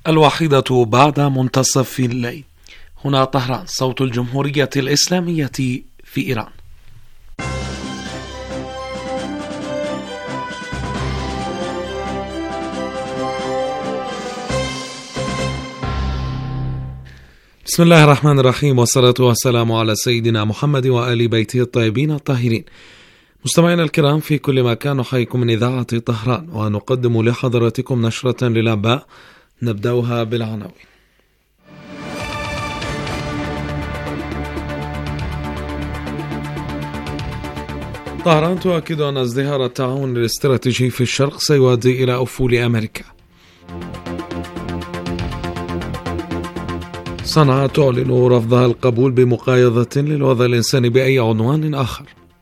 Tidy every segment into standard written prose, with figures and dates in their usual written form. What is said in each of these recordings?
الواحدة بعد منتصف الليل. هنا طهران، صوت الجمهورية الإسلامية في إيران. بسم الله الرحمن الرحيم، والصلاة والسلام على سيدنا محمد وآل بيته الطيبين الطاهرين. مستمعينا الكرام في كل مكان، نحييكم من إذاعة طهران ونقدم لحضراتكم نشرة للأنباء نبدأها بالعناوين. طهران تؤكد أن ازدهار التعاون الاستراتيجي في الشرق سيؤدي إلى أفول أمريكا. صنعاء تعلن رفضها القبول بمقايضة للوضع الإنساني بأي عنوان آخر.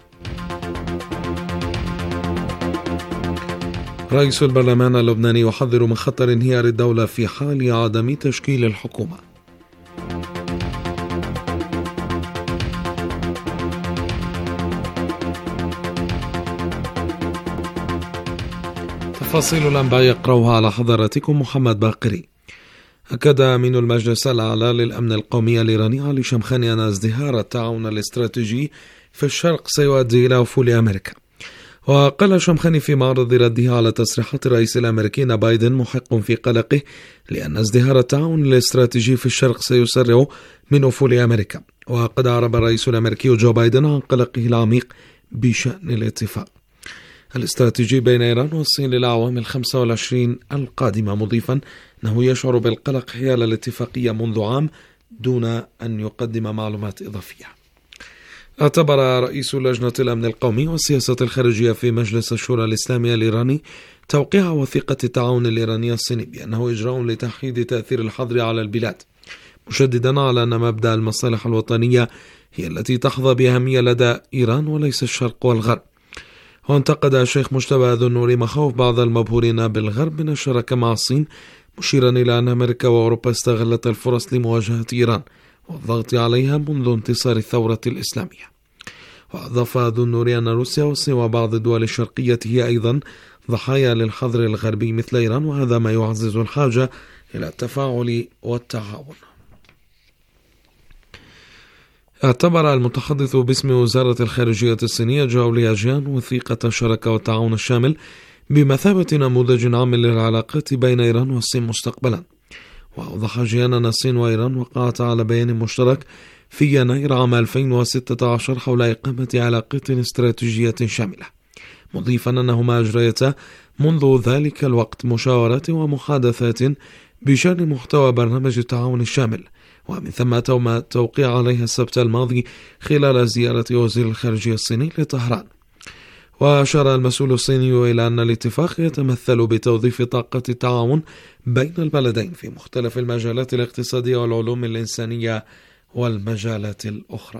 رئيس البرلمان اللبناني يحذر من خطر انهيار الدولة في حال عدم تشكيل الحكومة. تفاصيل الأنباء يقرأها على حضراتكم محمد باقري. أكد أمين المجلس الأعلى للأمن القومي الإيراني علي شمخاني أن ازدهار التعاون الاستراتيجي في الشرق سيؤدي إلى أفول أمريكا. وقال شمخاني في معرض رده على تصريحات الرئيس الأمريكي أن بايدن محق في قلقه لأن ازدهار التعاون الاستراتيجي في الشرق سيسرع من أفول أمريكا. وقد أعرب الرئيس الأمريكي جو بايدن عن قلقه العميق بشأن الاتفاق الاستراتيجي بين إيران والصين للأعوام 25 القادمة، مضيفا أنه يشعر بالقلق حيال الاتفاقية منذ عام دون أن يقدم معلومات إضافية. اعتبر رئيس لجنة الأمن القومي والسياسة الخارجية في مجلس الشورى الإسلامي الإيراني توقيع وثيقة التعاون الإيراني الصيني بأنه إجراء لتحديد تأثير الحظر على البلاد، مشددا على أن مبدأ المصالح الوطنية هي التي تحظى بأهمية لدى إيران وليس الشرق والغرب. وانتقد الشيخ مجتبى ذو النور مخاوف بعض المبهورين بالغرب من الشراكة مع الصين، مشيرا إلى أن أمريكا وأوروبا استغلت الفرص لمواجهة إيران والضغط عليها منذ انتصار الثورة الإسلامية. وأضاف ذو النور أن روسيا والصين وبعض الدول الشرقية هي أيضا ضحايا للحظر الغربي مثل إيران، وهذا ما يعزز الحاجة إلى التفاعل والتعاون. اعتبر المتحدث باسم وزارة الخارجية الصينية جاو ليجيان وثيقة الشراكة والتعاون الشامل بمثابة نموذج عام للعلاقات بين إيران والصين مستقبلا. وأوضح جيان أن الصين وإيران وقعتا على بيان مشترك في يناير عام 2016 حول إقامة علاقات استراتيجية شاملة، مضيفا أنهما أجريتا منذ ذلك الوقت مشاورات ومحادثات بشأن محتوى برنامج التعاون الشامل، ومن ثم تم توقيع عليها السبت الماضي خلال زيارة وزير الخارجية الصيني لطهران. وأشار المسؤول الصيني إلى أن الاتفاق يتمثل بتوظيف طاقة التعاون بين البلدين في مختلف المجالات الاقتصادية والعلوم الإنسانية والمجالات الأخرى.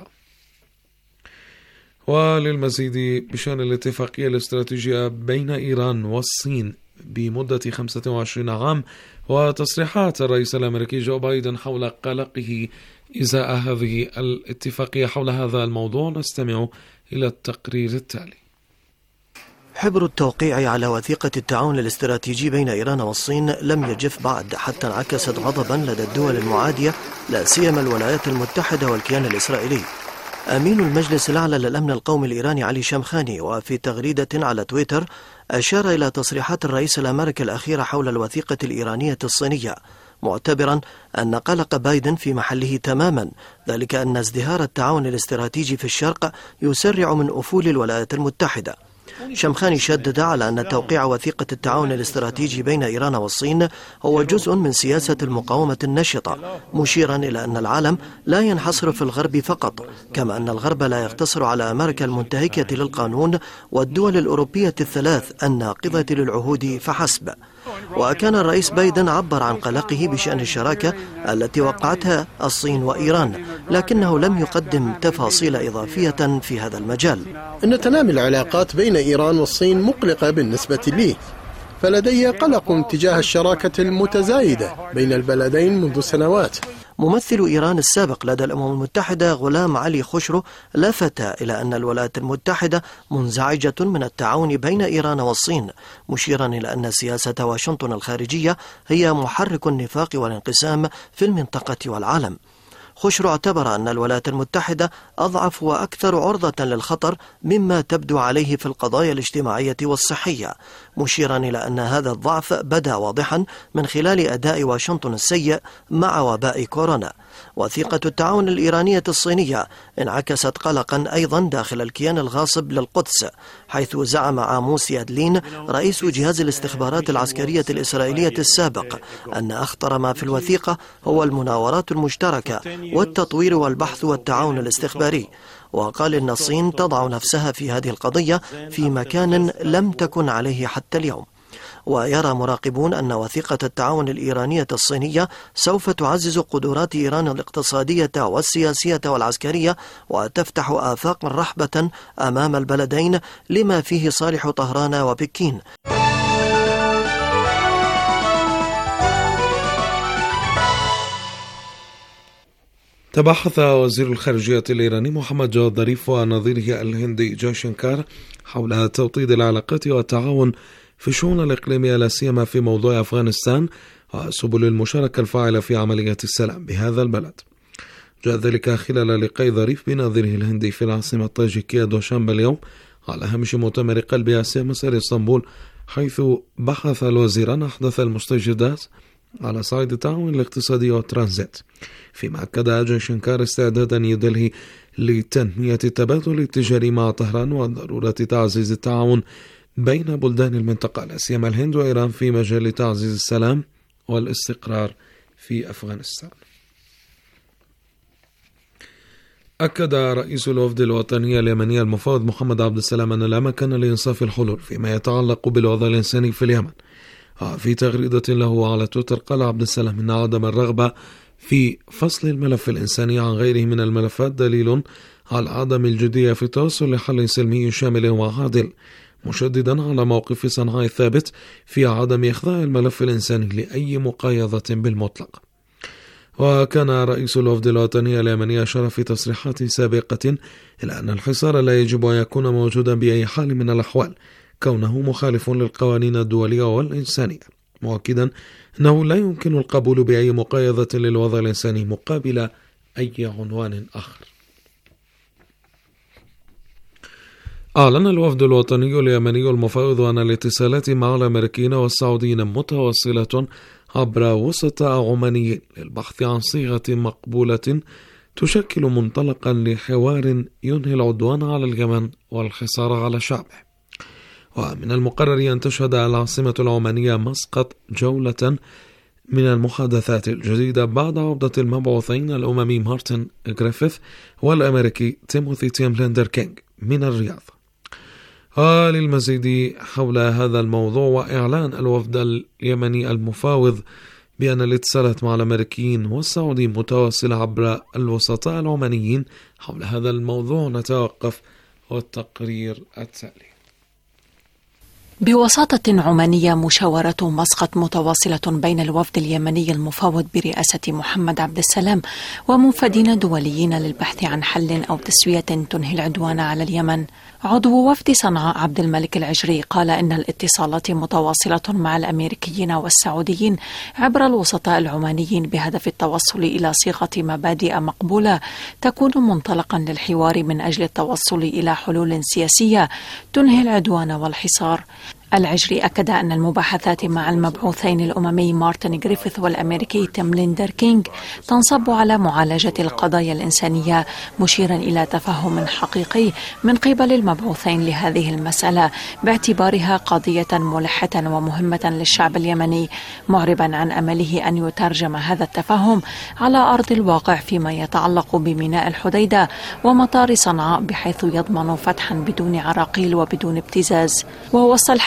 وللمزيد بشأن الاتفاقية الاستراتيجية بين إيران والصين بمدة 25 عام وتصريحات الرئيس الأمريكي جو بايدن حول قلقه إزاء هذه الاتفاقية حول هذا الموضوع، نستمع إلى التقرير التالي. حبر التوقيع على وثيقة التعاون الاستراتيجي بين إيران والصين لم يجف بعد، حتى انعكست غضبا لدى الدول المعادية لا سيما الولايات المتحدة والكيان الإسرائيلي. أمين المجلس الأعلى للأمن القومي الإيراني علي شمخاني وفي تغريدة على تويتر أشار إلى تصريحات الرئيس الأمريكي الأخيرة حول الوثيقة الإيرانية الصينية، معتبرا أن قلق بايدن في محله تماما، ذلك أن ازدهار التعاون الاستراتيجي في الشرق يسرع من أفول الولايات المتحدة. شمخاني شدد على أن توقيع وثيقة التعاون الاستراتيجي بين إيران والصين هو جزء من سياسة المقاومة النشطة، مشيرا إلى أن العالم لا ينحصر في الغرب فقط، كما أن الغرب لا يقتصر على أمريكا المنتهكة للقانون والدول الأوروبية الثلاث الناقضة للعهود فحسب. وكان الرئيس بايدن عبر عن قلقه بشأن الشراكة التي وقعتها الصين وإيران، لكنه لم يقدم تفاصيل إضافية في هذا المجال. إن تنامي العلاقات بين إيران والصين مقلقة بالنسبة لي، فلدي قلق تجاه الشراكة المتزايدة بين البلدين منذ سنوات. ممثل إيران السابق لدى الأمم المتحدة غلام علي خشرو لفت إلى أن الولايات المتحدة منزعجة من التعاون بين إيران والصين، مشيرا إلى أن سياسة واشنطن الخارجية هي محرك النفاق والانقسام في المنطقة والعالم. خشرو اعتبر أن الولايات المتحدة أضعف وأكثر عرضة للخطر مما تبدو عليه في القضايا الاجتماعية والصحية، مشيرا إلى أن هذا الضعف بدا واضحا من خلال أداء واشنطن السيء مع وباء كورونا. وثيقة التعاون الإيرانية الصينية انعكست قلقا أيضا داخل الكيان الغاصب للقدس، حيث زعم عاموس يادلين رئيس جهاز الاستخبارات العسكرية الإسرائيلية السابق أن أخطر ما في الوثيقة هو المناورات المشتركة والتطوير والبحث والتعاون الاستخباري، وقال إن الصين تضع نفسها في هذه القضية في مكان لم تكن عليه حتى اليوم. ويرى مراقبون أن وثيقة التعاون الإيرانية الصينية سوف تعزز قدرات إيران الاقتصادية والسياسية والعسكرية، وتفتح آفاقا رحبة أمام البلدين لما فيه صالح طهران وبكين. تبحث وزير الخارجية الإيراني محمد جواد ظريف ونظيره الهندي جايشنكار حول توطيد العلاقات والتعاون في الشؤون الإقليمية لا سيما في موضوع أفغانستان وسبل المشاركة الفاعلة في عملية السلام بهذا البلد. جاء ذلك خلال لقاء ظريف بنظيره الهندي في العاصمة الطاجيكية دوشنبه اليوم على هامش مؤتمر قلب آسيا مسار اسطنبول، حيث بحث الوزيران أحدث المستجدات على صعيد التعاون الاقتصادي والترانزيت، فيما أكد جايشنكار استعدادا نيودلهي لتنمية التبادل التجاري مع طهران وضرورة تعزيز التعاون بين بلدان المنطقة لا سيما الهند وإيران في مجال تعزيز السلام والاستقرار في أفغانستان. أكد رئيس الوفد الوطني اليمني المفوض محمد عبد السلام أن لا مكان لإنصاف الحلول فيما يتعلق بالوضع الإنساني في اليمن. في تغريدة له على تويتر قال عبد السلام أن عدم الرغبة في فصل الملف الإنساني عن غيره من الملفات دليل على عدم الجدية في التوصل لحل سلمي شامل وعادل، مشددا على موقف صنعاء الثابت في عدم إخضاع الملف الإنساني لأي مقايضة بالمطلق. وكان رئيس الوفد الوطني اليمني أشار في تصريحات سابقة إلى أن الحصار لا يجب أن يكون موجودا بأي حال من الأحوال كونه مخالف للقوانين الدولية والإنسانية، مؤكدا أنه لا يمكن القبول بأي مقايضة للوضع الإنساني مقابل أي عنوان آخر. أعلن الوفد الوطني اليمني المفاوض أن الاتصالات مع الأمريكيين والسعوديين متواصلة عبر وسطاء عمانيين للبحث عن صيغة مقبولة تشكل منطلقا لحوار ينهي العدوان على اليمن والحصار على شعبه. ومن المقرر أن تشهد العاصمة العمانية مسقط جولة من المحادثات الجديدة بعد عودة المبعوثين الأممي مارتن غريفيث والأمريكي تيموثي تيملندر كينج من الرياض. للمزيد حول هذا الموضوع وإعلان الوفد اليمني المفاوض بأن الاتصالات مع الأمريكيين والسعوديين متواصلة عبر الوسطاء العمانيين، حول هذا الموضوع نتوقف والتقرير التالي. بوساطة عمانية مشاورة مسقط متواصلة بين الوفد اليمني المفاوض برئاسة محمد عبد السلام ومنفذين دوليين للبحث عن حل أو تسوية تنهي العدوان على اليمن. عضو وفد صنعاء عبد الملك العجري قال إن الاتصالات متواصلة مع الأمريكيين والسعوديين عبر الوسطاء العمانيين بهدف التوصل إلى صيغة مبادئ مقبولة تكون منطلقا للحوار من أجل التوصل إلى حلول سياسية تنهي العدوان والحصار. العجري أكد أن المباحثات مع المبعوثين الأممي مارتن غريفيث والأمريكي تيملندر كينغ تنصب على معالجة القضايا الإنسانية، مشيرا إلى تفهم حقيقي من قبل المبعوثين لهذه المسألة باعتبارها قضية ملحة ومهمة للشعب اليمني، معربا عن أمله أن يترجم هذا التفهم على أرض الواقع فيما يتعلق بميناء الحديدة ومطار صنعاء بحيث يضمن فتحا بدون عراقيل وبدون ابتزاز. ووصل الحديث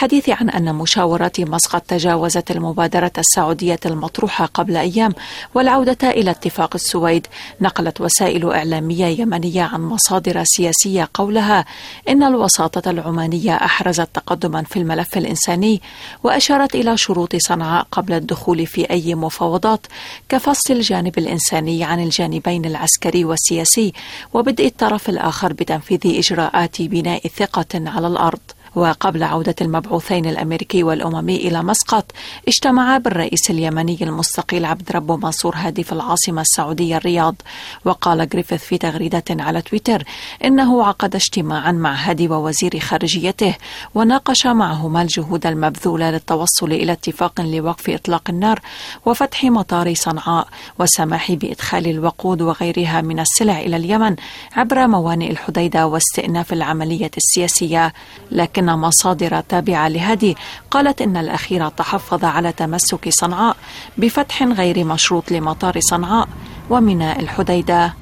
بالحديث عن أن مشاورات مسقط تجاوزت المبادرة السعودية المطروحة قبل أيام والعودة إلى اتفاق السويد، نقلت وسائل إعلامية يمنية عن مصادر سياسية قولها إن الوساطة العمانية أحرزت تقدما في الملف الإنساني، وأشارت إلى شروط صنعاء قبل الدخول في أي مفاوضات كفصل الجانب الإنساني عن الجانبين العسكري والسياسي وبدء الطرف الآخر بتنفيذ إجراءات بناء ثقة على الأرض. وقبل عودة المبعوثين الأمريكي والأممي إلى مسقط اجتمعا بالرئيس اليمني المستقيل عبد ربه منصور هادي في العاصمة السعودية الرياض. وقال غريفيث في تغريدة على تويتر إنه عقد اجتماعا مع هادي ووزير خارجيته وناقش معهما الجهود المبذولة للتوصل إلى اتفاق لوقف إطلاق النار وفتح مطار صنعاء والسماح بإدخال الوقود وغيرها من السلع إلى اليمن عبر موانئ الحديدة واستئناف العملية السياسية. لكن مصادر تابعة لهادي قالت إن الأخير تحفظ على تمسك صنعاء بفتح غير مشروط لمطار صنعاء وميناء الحديدة.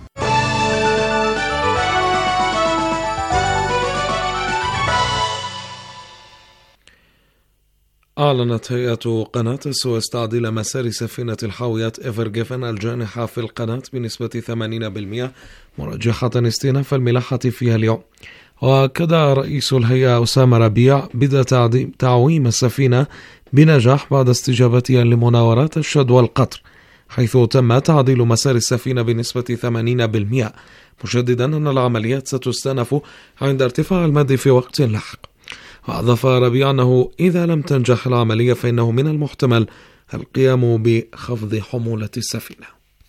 أعلنت هيئة قناة السويس تعديل مسار سفينة الحاوية إيفر جيفن الجانحة في القناة بنسبة 80% مرجحة استئناف الملاحة فيها اليوم. وأكد رئيس الهيئة أسامة ربيع بدء تعويم السفينة بنجاح بعد استجابتها لمناورات الشد والقطر، حيث تم تعديل مسار السفينة بنسبة 80%، مشددا أن العمليات ستستأنف عند ارتفاع المد في وقت لاحق. وأضاف ربيع أنه إذا لم تنجح العملية فإنه من المحتمل القيام بخفض حمولة السفينة.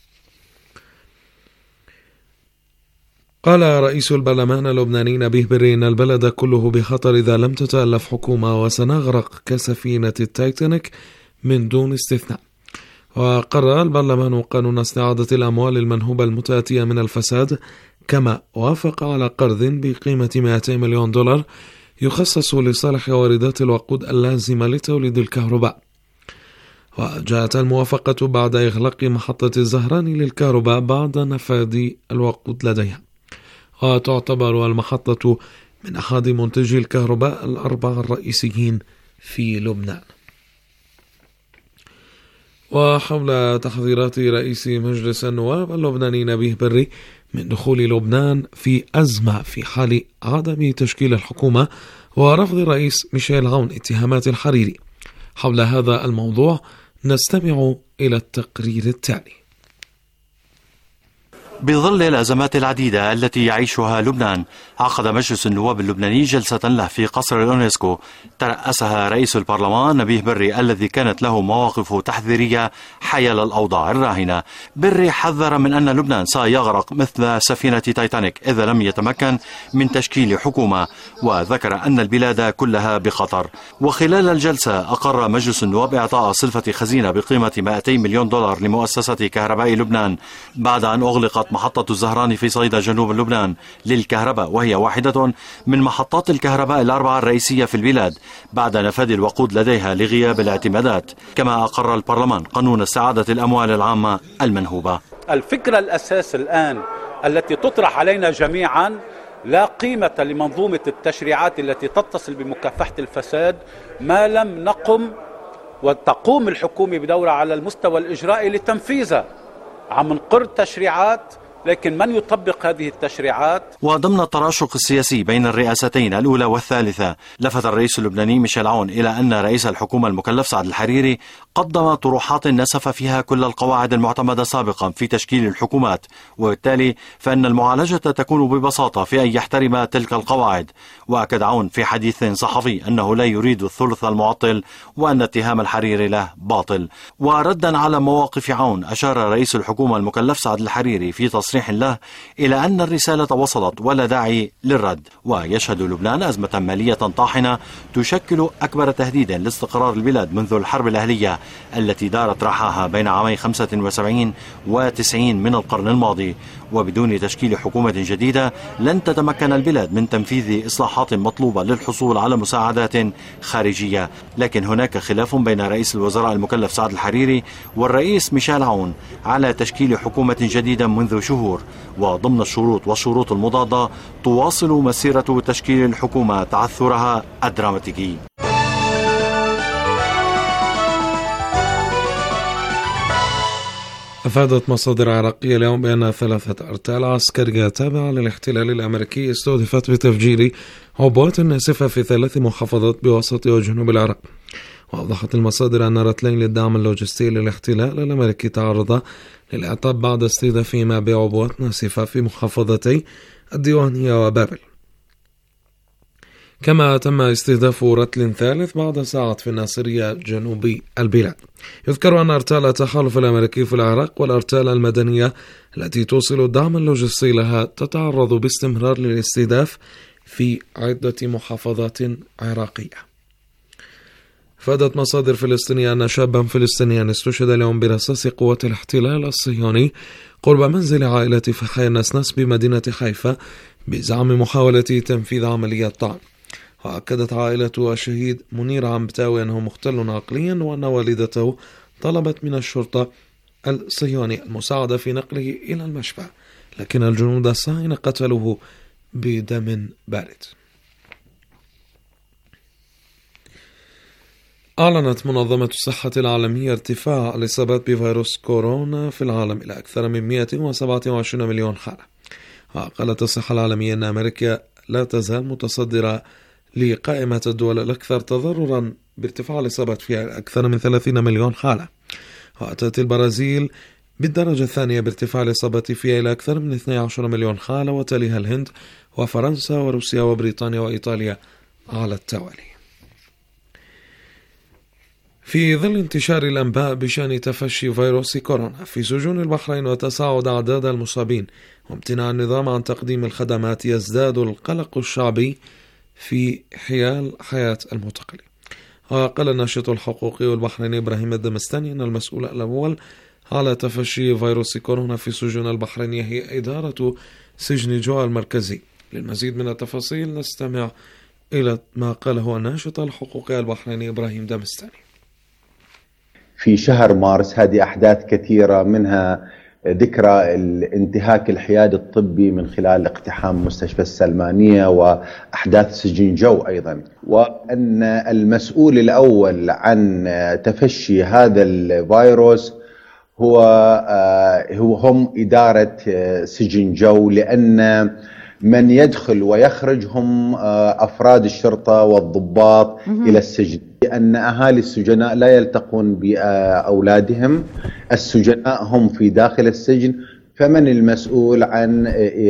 قال رئيس البرلمان اللبناني نبيه بري إن البلد كله بخطر إذا لم تتألف حكومة وسنغرق كسفينة التايتانيك من دون استثناء. وقرر البرلمان قانون استعادة الأموال المنهوبة المتأتية من الفساد، كما وافق على قرض بقيمة 200 مليون دولار يخصص لصالح واردات الوقود اللازمة لتوليد الكهرباء. وجاءت الموافقة بعد إغلاق محطة الزهراني للكهرباء بعد نفاذ الوقود لديها، وتعتبر المحطة من أحد منتجي الكهرباء الأربعة الرئيسيين في لبنان. وحول تحذيرات رئيس مجلس النواب اللبناني نبيه بري من دخول لبنان في أزمة في حال عدم تشكيل الحكومة ورفض الرئيس ميشيل عون اتهامات الحريري. حول هذا الموضوع نستمع إلى التقرير التالي. بظل الأزمات العديدة التي يعيشها لبنان، عقد مجلس النواب اللبناني جلسة له في قصر اليونسكو ترأسها رئيس البرلمان نبيه بري الذي كانت له مواقف تحذيرية حيال الأوضاع الراهنة. بري حذر من أن لبنان سيغرق مثل سفينة تايتانيك إذا لم يتمكن من تشكيل حكومة، وذكر أن البلاد كلها بخطر. وخلال الجلسة أقر مجلس النواب إعطاء صفة خزينة بقيمة 200 مليون دولار لمؤسسة كهرباء لبنان بعد أن أغلقت محطة الزهراني في صيدا جنوب لبنان للكهرباء، وهي واحدة من محطات الكهرباء الأربعة الرئيسية في البلاد بعد نفاذ الوقود لديها لغياب الاعتمادات. كما أقر البرلمان قانون استعادة الأموال العامة المنهوبة. الفكرة الأساس الآن التي تطرح علينا جميعا: لا قيمة لمنظومة التشريعات التي تتصل بمكافحة الفساد ما لم نقم وتقوم الحكومة بدورها على المستوى الإجرائي لتنفيذها. عم نقر تشريعات لكن من يطبق هذه التشريعات؟ وضمن التراشق السياسي بين الرئاستين الأولى والثالثة، لفت الرئيس اللبناني ميشيل عون إلى أن رئيس الحكومة المكلف سعد الحريري قدم طروحات نسف فيها كل القواعد المعتمدة سابقا في تشكيل الحكومات، وبالتالي فإن المعالجة تكون ببساطة في أن يحترم تلك القواعد. وأكد عون في حديث صحفي أنه لا يريد الثلث المعطل وأن اتهام الحريري له باطل. وردا على مواقف عون، أشار رئيس الحكومة المكلف سعد الحريري في تصريح له إلى أن الرسالة وصلت ولا داعي للرد. ويشهد لبنان أزمة مالية طاحنة تشكل أكبر تهديد لاستقرار البلاد منذ الحرب الأهلية التي دارت رحاها بين عامي 75 و90 من القرن الماضي. وبدون تشكيل حكومة جديدة لن تتمكن البلاد من تنفيذ إصلاحات مطلوبة للحصول على مساعدات خارجية. لكن هناك خلاف بين رئيس الوزراء المكلف سعد الحريري والرئيس ميشيل عون على تشكيل حكومة جديدة منذ شهور، وضمن الشروط والشروط المضادة تواصل مسيرة تشكيل الحكومة تعثرها الدراماتيكي. أفادت مصادر عراقية اليوم بأن 3 أرتال عسكرية تابعة للاحتلال الأمريكي استهدفت بتفجير عبوات ناسفة في 3 محافظات بوسط وجنوب العراق. وأوضحت المصادر أن رتلين للدعم اللوجستي للاحتلال الأمريكي تعرضا للعطاب بعد استهدافهما بعبوات ناسفة في محافظتي الديوانية وبابل. كما تم استهداف رتل ثالث بعد ساعات في الناصرية جنوب البلاد. يذكر أن أرتال التحالف الأمريكي في العراق والأرتال المدنية التي توصل الدعم اللوجستي لها تتعرض باستمرار للاستهداف في عدة محافظات عراقية. فادت مصادر فلسطينية أن شابا فلسطينيا استشهد اليوم برصاص قوات الاحتلال الصهيوني قرب منزل عائلة فحي النسنس بمدينة حيفا بزعم محاولة تنفيذ عملية طعن. وأكدت عائلة الشهيد منير عمبتاوي أنه مختل عقليا وأن والدته طلبت من الشرطة الصهيوني المساعدة في نقله إلى المشفى، لكن الجنود الصهاينة قتلوه بدم بارد. أعلنت منظمة الصحة العالمية ارتفاع الإصابات بفيروس كورونا في العالم إلى أكثر من 127 مليون حالة. وقالت الصحة العالمية أن أمريكا لا تزال متصدرة لقائمة الدول الأكثر تضررا بارتفاع الإصابات فيها أكثر من 30 مليون حالة. وأتت البرازيل بالدرجة الثانية بارتفاع الإصابات فيها إلى أكثر من 12 مليون حالة، وتليها الهند وفرنسا وروسيا وبريطانيا وإيطاليا على التوالي. في ظل انتشار الأنباء بشأن تفشي فيروس كورونا في سجون البحرين وتصاعد أعداد المصابين وامتناع النظام عن تقديم الخدمات، يزداد القلق الشعبي في حيال حياة المعتقلين. وقال الناشط الحقوقي البحريني إبراهيم الدمستاني أن المسؤول الأول على تفشي فيروس كورونا في سجون البحرين هي إدارة سجن جوع المركزي. للمزيد من التفاصيل نستمع إلى ما قاله الناشط الحقوقي البحريني إبراهيم دمستاني. في شهر مارس هذه أحداث كثيرة، منها ذكرى الانتهاك الحياد الطبي من خلال اقتحام مستشفى السلمانية وأحداث سجن جو أيضا، وأن المسؤول الأول عن تفشي هذا الفيروس هم إدارة سجن جو، لأن من يدخل ويخرج هم أفراد الشرطة والضباط إلى السجن، لأن أهالي السجناء لا يلتقون بأولادهم، السجناء هم في داخل السجن، فمن المسؤول عن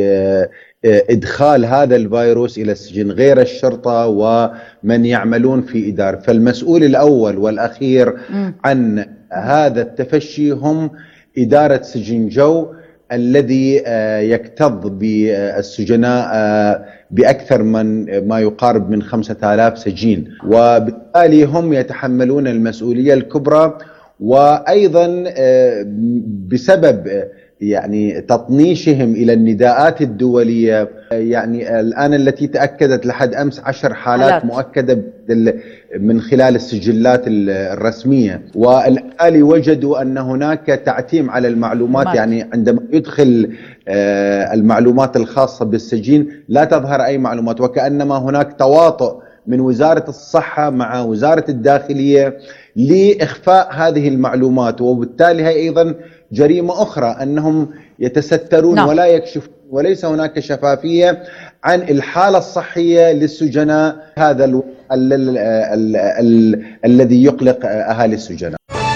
إدخال هذا الفيروس إلى السجن غير الشرطة ومن يعملون في إدارة. فالمسؤول الأول والأخير عن هذا التفشي هم إدارة سجن جو الذي يكتظ بالسجناء بأكثر من ما يقارب من 5000 سجين، وبالتالي هم يتحملون المسؤولية الكبرى. وأيضا بسبب يعني تطنيشهم إلى النداءات الدولية، يعني الآن التي تأكدت لحد أمس 10 حالات مؤكدة من خلال السجلات الرسمية، والآلي وجدوا أن هناك تعتيم على المعلومات، يعني عندما يدخل المعلومات الخاصة بالسجين لا تظهر أي معلومات، وكأنما هناك تواطؤ من وزارة الصحة مع وزارة الداخلية لإخفاء هذه المعلومات. وبالتالي هي أيضا جريمة أخرى أنهم يتسترون ولا يكشفون، وليس هناك شفافية عن الحالة الصحية للسجناء، هذا الذي يقلق أهالي السجناء.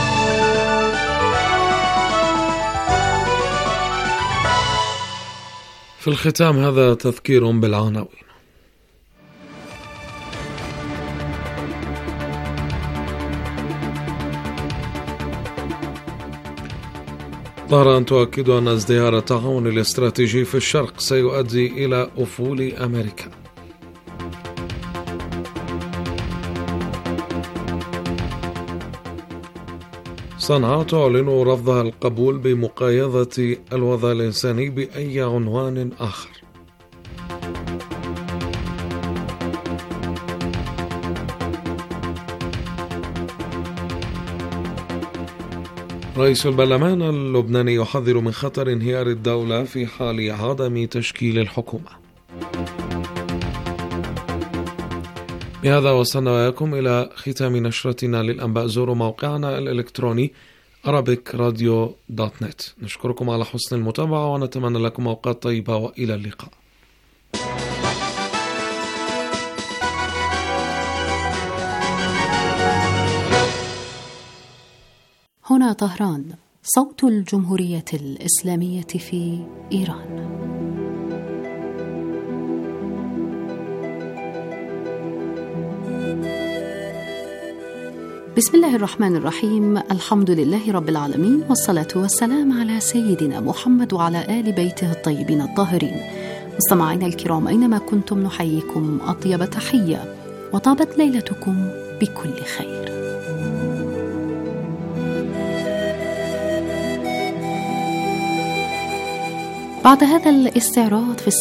في الختام هذا تذكير بالعناوين. طهران تؤكد أن ازدهار التعاون الاستراتيجي في الشرق سيؤدي إلى أفول أمريكا. صنعاء تعلن رفضها القبول بمقايضة الوضع الإنساني بأي عنوان آخر. رئيس البرلمان اللبناني يحذر من خطر انهيار الدولة في حال عدم تشكيل الحكومة. بهذا وصلنا وإياكم إلى ختام نشرتنا للأنباء. زوروا موقعنا الإلكتروني arabicradio.net. نشكركم على حسن المتابعة ونتمنى لكم أوقات طيبة وإلى اللقاء. هنا طهران، صوت الجمهورية الإسلامية في إيران. بسم الله الرحمن الرحيم، الحمد لله رب العالمين، والصلاة والسلام على سيدنا محمد وعلى آل بيته الطيبين الطاهرين. مستمعينا الكرام أينما كنتم نحييكم أطيب تحية، وطابت ليلتكم بكل خير. بعد هذا الاستعراض في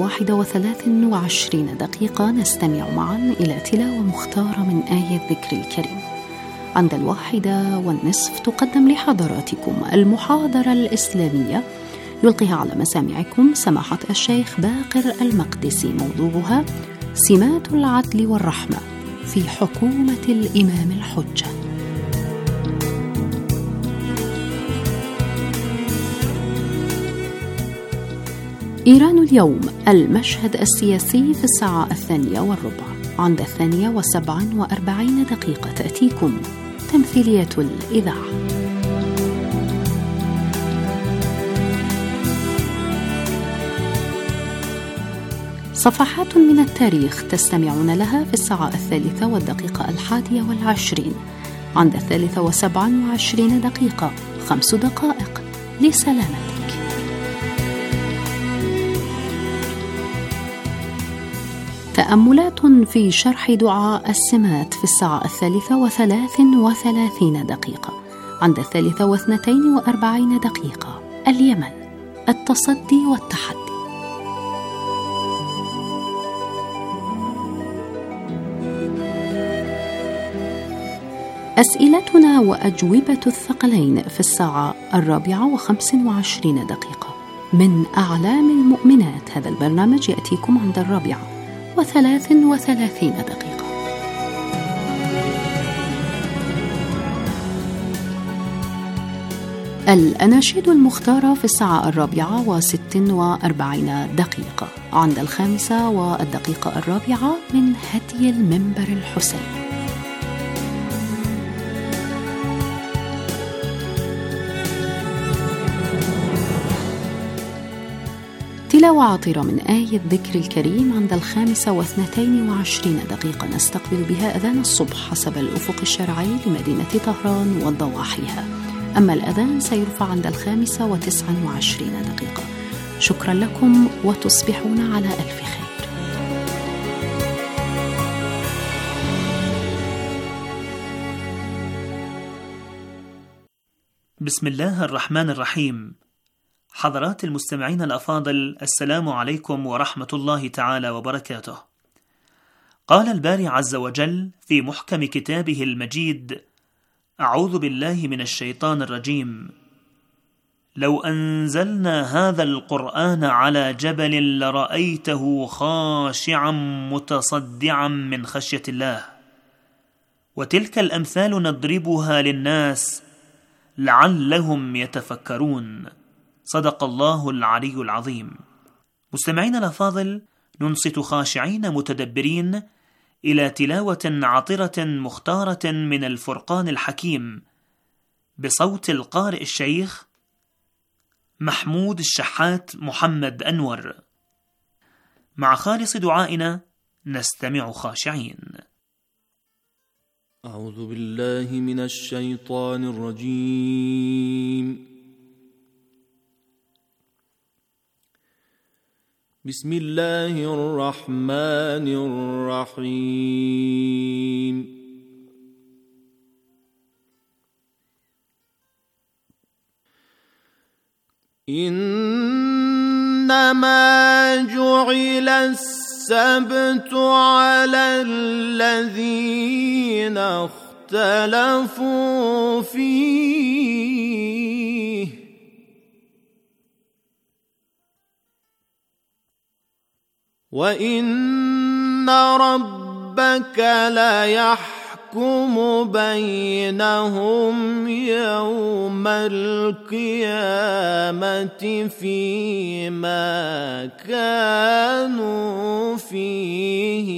1:23 نستمع معا إلى تلاوة مختارة من آية الذكر الكريم. عند 1:01 تقدم لحضراتكم المحاضرة الإسلامية يلقيها على مسامعكم سماحة الشيخ باقر المقدسي، موضوعها سمات العدل والرحمة في حكومة الإمام الحجة. إيران اليوم، المشهد السياسي في 2:03. عند 2:47 تأتيكم تمثيلية الإذاعة. صفحات من التاريخ تستمعون لها في 3:21. عند 3:27 5 دقائق لسلامتك. تأملات في شرح دعاء السمات في 3:33. عند 3:42 اليمن، التصدي والتحدي. أسئلتنا وأجوبة الثقلين في 4:25. من أعلام المؤمنات، هذا البرنامج يأتيكم عند 4:33. الأناشيد المختارة في 4:46. عند 5:04 من هدي المنبر الحسين. تلاوة عطرة من آية الذكر الكريم عند 5:22 نستقبل بها أذان الصبح حسب الأفق الشرعي لمدينة طهران وضواحيها. أما الأذان سيرفع عند 5:29. شكرا لكم وتصبحون على ألف خير. بسم الله الرحمن الرحيم. حضرات المستمعين الأفاضل، السلام عليكم ورحمة الله تعالى وبركاته. قال الباري عز وجل في محكم كتابه المجيد: أعوذ بالله من الشيطان الرجيم. لو أنزلنا هذا القرآن على جبل لرأيته خاشعا متصدعا من خشية الله. وتلك الأمثال نضربها للناس لعلهم يتفكرون. صدق الله العلي العظيم. مستمعين الأفاضل، ننصت خاشعين متدبرين إلى تلاوة عطرة مختارة من الفرقان الحكيم بصوت القارئ الشيخ محمود الشحات محمد أنور. مع خالص دعائنا نستمع خاشعين. أعوذ بالله من الشيطان الرجيم. بسم الله الرحمن الرحيم. إنما جعل السبت على الذين اختلفوا فيه وإن ربك ليحكم بينهم يوم القيامة فيما كانوا فيه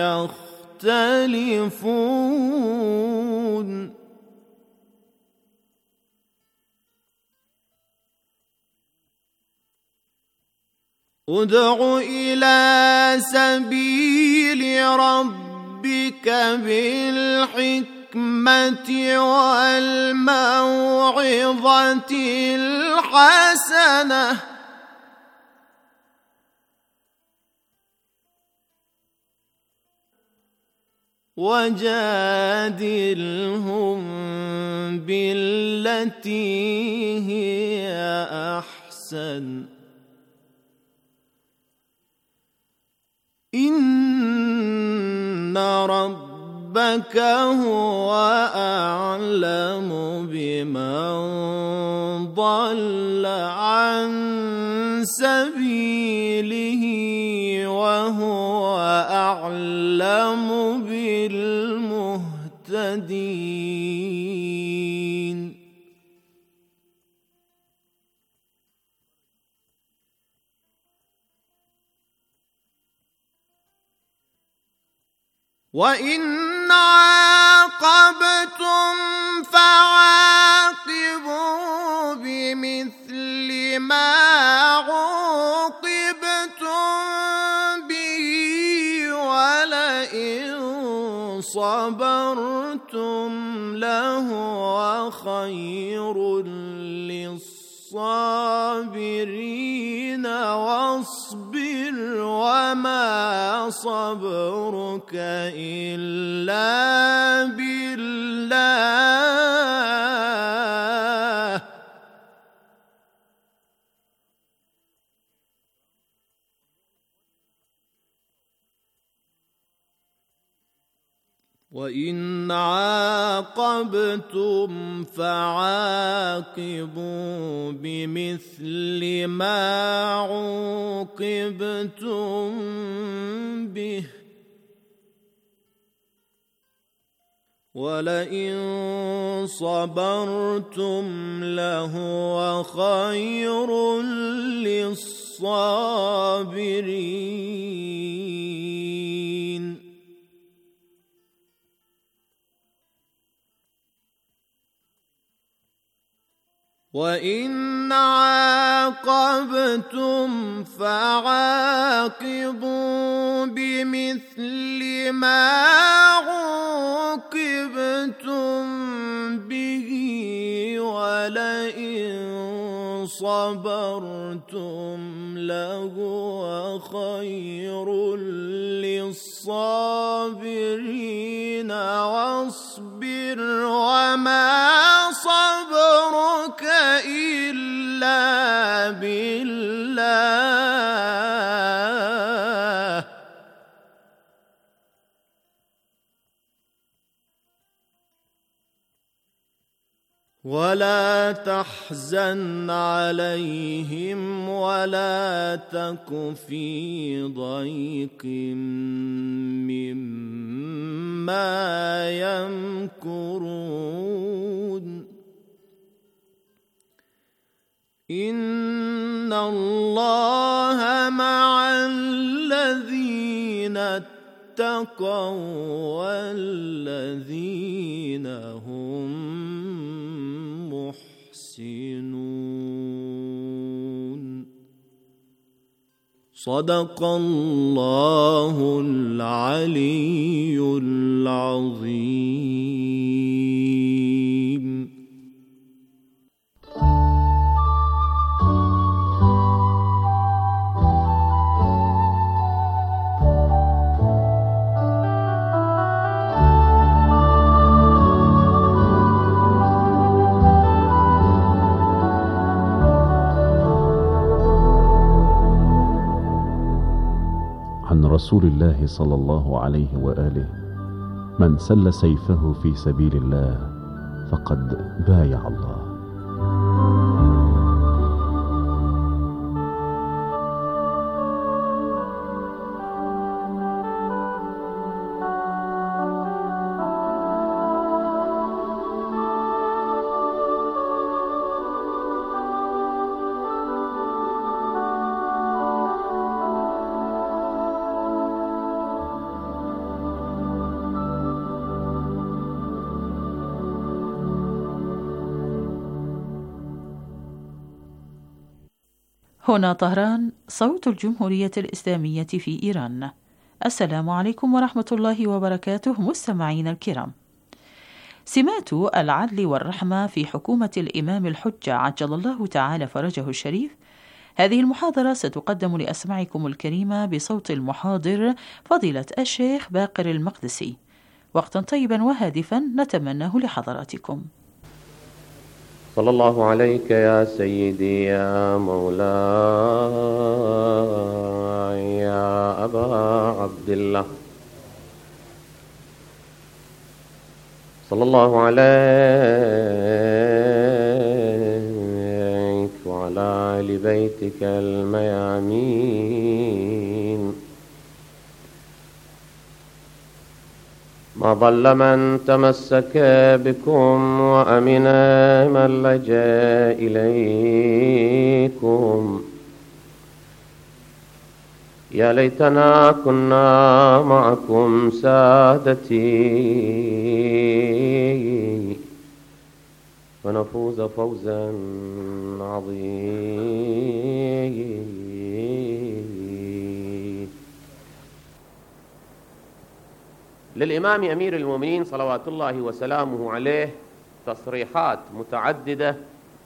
يختلفون ادع إلى سبيل ربك بالحكمة والموعظة الحسنة وجادلهم بالتي هي أحسن إن ربك هو أعلم بمن ضل عن سبيله وهو أعلم بالمهتدين وإن عاقبتم فعاقبوا بمثل ما عوقبتم به ولئن صبرتم لهو خير للصابرين واصبر وما صبرك إلا بالله وإن عاقبتم فعاقبوا بمثل ما عوقبتم به ولئن صبرتم لهو خير للصابرين وإن عاقبتم فعاقبوا بمثل ما عوقبتم به ولئن صبرتم لهو خير للصابرين واصبر وما صبرك إلا بالله ولا تحزن عليهم ولا تك في ضيق مما يمكرون إن الله مع الذين اتقوا والذين هم محسنون صدق الله العلي العظيم. رسول الله صلى الله عليه وآله: من سل سيفه في سبيل الله فقد بايع الله. هنا طهران، صوت الجمهورية الإسلامية في إيران. السلام عليكم ورحمة الله وبركاته مستمعين الكرام. سمات العدل والرحمة في حكومة الإمام الحجة عجل الله تعالى فرجه الشريف. هذه المحاضرة ستقدم لأسماعكم الكريمة بصوت المحاضر فضيلة الشيخ باقر المقدسي. وقتا طيبا وهادفا نتمناه لحضراتكم. صلى الله عليك يا سيدي يا مولاي يا أبا عبد الله، صلى الله عليك وعلى آل بيتك الميامين. ما ضل من تمسك بكم وأمن من لجأ إليكم. يا ليتنا كنا معكم سادتي ونفوز فوزا عظيما. للإمام أمير المؤمنين صلوات الله وسلامه عليه تصريحات متعددة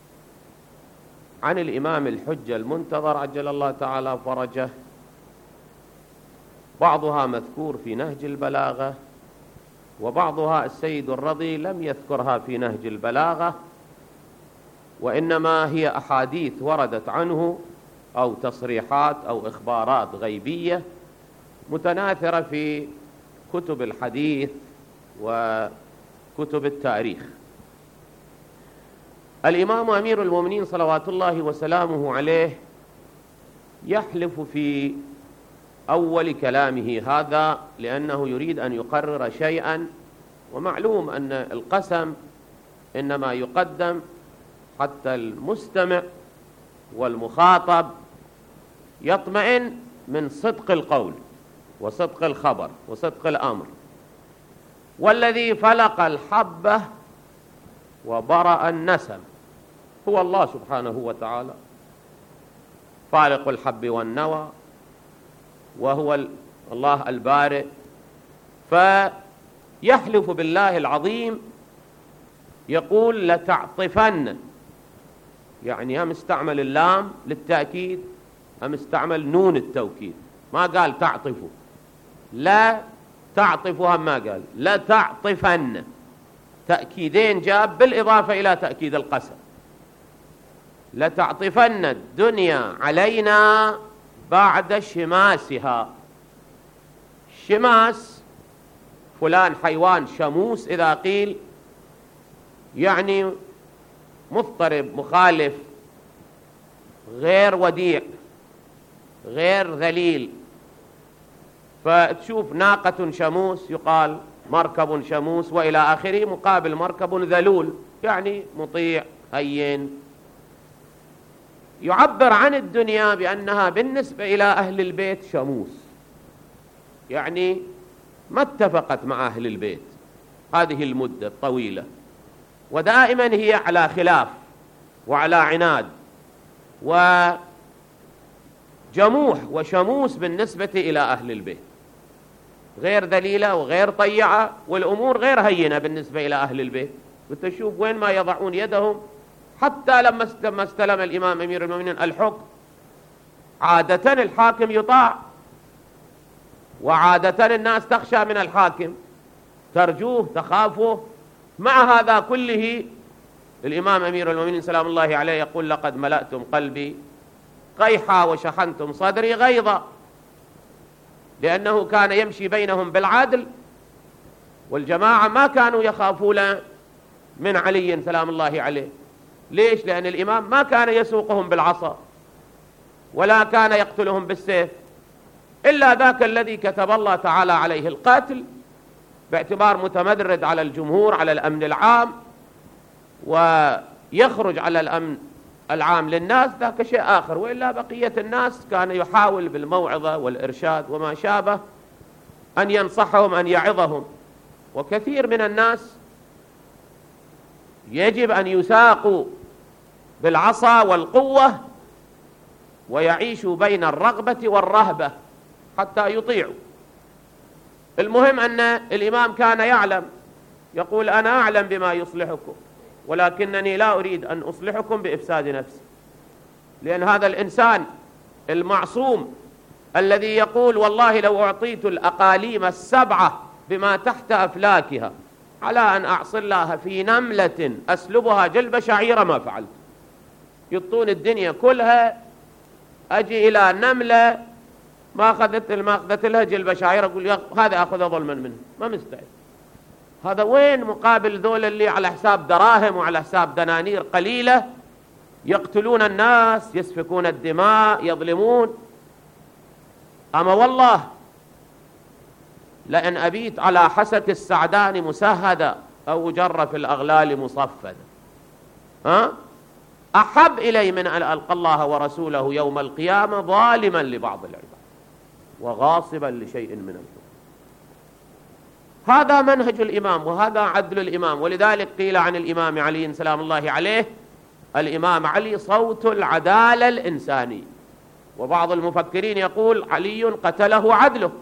عن الإمام الحجة المنتظر عجل الله تعالى فرجه، بعضها مذكور في نهج البلاغة، وبعضها السيد الرضي لم يذكرها في نهج البلاغة، وإنما هي أحاديث وردت عنه أو تصريحات أو إخبارات غيبية متناثرة في كتب الحديث وكتب التاريخ. الإمام أمير المؤمنين صلوات الله وسلامه عليه يحلف في أول كلامه هذا لأنه يريد أن يقرر شيئا، ومعلوم أن القسم إنما يقدم حتى المستمع والمخاطب يطمئن من صدق القول وصدق الخبر وصدق الأمر. والذي فلق الحبة وبرأ النسم هو الله سبحانه وتعالى، فالق الحب والنوى، وهو الله البارئ. فيحلف بالله العظيم يقول لتعطفن، يعني هم استعمل اللام للتأكيد هم استعمل نون التوكيد، ما قال تعطفوا، لا تعطفوا هم ما قال، لا تعطفن، تأكيدين جاب بالإضافة إلى تأكيد القسم. لتعطفن الدنيا علينا بعد شماسها. شماس فلان حيوان شموس إذا قيل يعني مضطرب مخالف غير وديع غير ذليل. فتشوف ناقة شموس يقال مركب شموس وإلى آخره، مقابل مركب ذلول يعني مطيع هين. يعبر عن الدنيا بأنها بالنسبة إلى أهل البيت شموس، يعني ما اتفقت مع أهل البيت هذه المدة الطويلة، ودائما هي على خلاف وعلى عناد وجموح وشموس بالنسبة إلى أهل البيت، غير ذليلة وغير طيعة، والأمور غير هينة بالنسبة إلى أهل البيت. وتشوف وين ما يضعون يدهم. حتى لما استلم الإمام أمير المؤمنين الحكم عادة الحاكم يطاع، وعادة الناس تخشى من الحاكم، ترجوه تخافه. مع هذا كله الإمام أمير المؤمنين سلام الله عليه يقول لقد ملأتم قلبي قيحا وشحنتم صدري غيظا، لأنه كان يمشي بينهم بالعدل، والجماعة ما كانوا يخافون من علي سلام الله عليه. ليش؟ لأن الإمام ما كان يسوقهم بالعصا ولا كان يقتلهم بالسيف، إلا ذاك الذي كتب الله تعالى عليه القتل باعتبار متمدرد على الجمهور على الأمن العام، ويخرج على الأمن العام للناس، ذاك شيء آخر. وإلا بقية الناس كان يحاول بالموعظة والإرشاد وما شابه أن ينصحهم أن يعظهم. وكثير من الناس يجب أن يساقوا بالعصا والقوة ويعيشوا بين الرغبة والرهبة حتى يطيعوا. المهم أن الإمام كان يعلم، يقول أنا أعلم بما يصلحكم ولكنني لا أريد أن أصلحكم بإفساد نفسي، لأن هذا الإنسان المعصوم الذي يقول والله لو أعطيت الأقاليم السبعة بما تحت أفلاكها على أن أعصي الله في نملة أسلبها جلب شعيرة ما فعلت. يطون الدنيا كلها، أجي إلى نملة ما أخذت لها جلب شعيرة أقول هذا أخذ ظلما منه، ما مستعد. هذا وين مقابل ذول اللي على حساب دراهم وعلى حساب دنانير قليلة يقتلون الناس، يسفكون الدماء، يظلمون. أما والله لأن أبيت على حسة السعدان مسهدا أو جرف الأغلال مصفدا أحب إلي من أن ألقى الله ورسوله يوم القيامة ظالما لبعض العباد وغاصبا لشيء من الحكم. هذا منهج الإمام وهذا عدل الإمام. ولذلك قيل عن الإمام علي سلام الله عليه الإمام علي صوت العدالة الإنسانية، وبعض المفكرين يقول علي قتله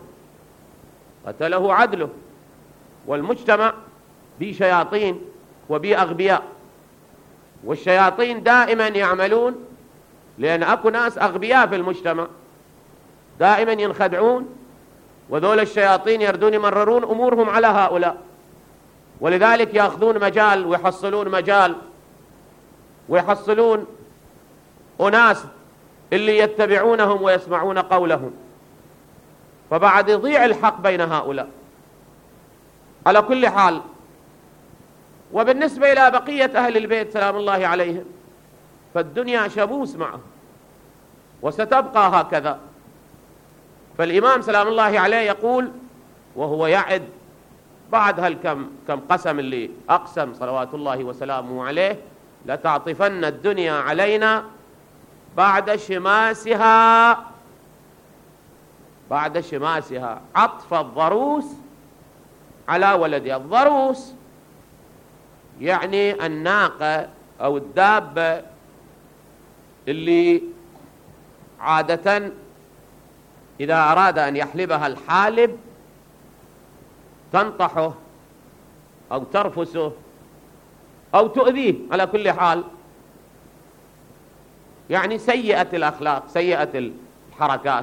عدله. والمجتمع بي شياطين وبي أغبياء، والشياطين دائما يعملون لأن أكو ناس أغبياء في المجتمع دائما ينخدعون، وذول الشياطين يردون يمررون أمورهم على هؤلاء، ولذلك يأخذون مجال ويحصلون مجال ويحصلون أناس اللي يتبعونهم ويسمعون قولهم، فبعد يضيع الحق بين هؤلاء. على كل حال، وبالنسبة إلى بقية أهل البيت سلام الله عليهم فالدنيا شموس معهم وستبقى هكذا. فالإمام سلام الله عليه يقول وهو يعد بعد هالكم قسم اللي أقسم صلوات الله وسلامه عليه لتعطفن الدنيا علينا بعد شماسها عطف الضروس على ولدها. الضروس يعني الناقة أو الدابة اللي عادة إذا أراد أن يحلبها الحالب تنطحه أو ترفسه أو تؤذيه، على كل حال يعني سيئة الأخلاق سيئة الحركات.